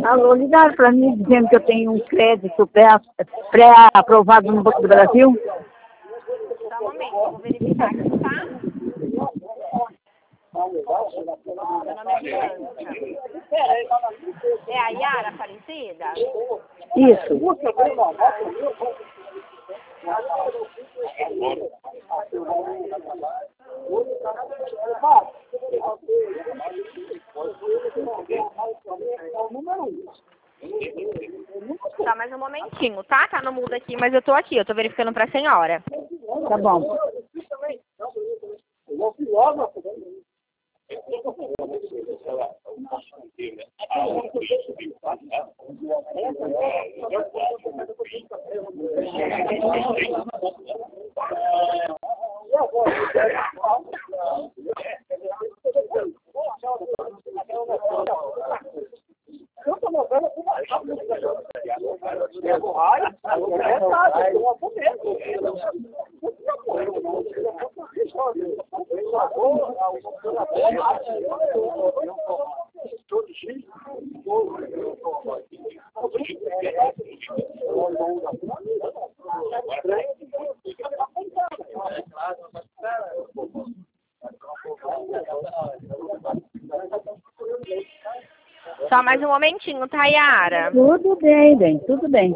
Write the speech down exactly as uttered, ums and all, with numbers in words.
Alô, ligaram para mim dizendo que eu tenho um crédito pré- pré-aprovado no Banco do Brasil. Só um momento, eu vou verificar aqui, tá? Meu nome é Bianca. É a Yara Aparecida? Isso. Tá, mais um momentinho, tá? Tá no mudo aqui, mas eu tô aqui, eu tô verificando pra senhora. Tá bom. Só mais um momentinho, tá, Yara? Tudo bem, bem, tudo bem.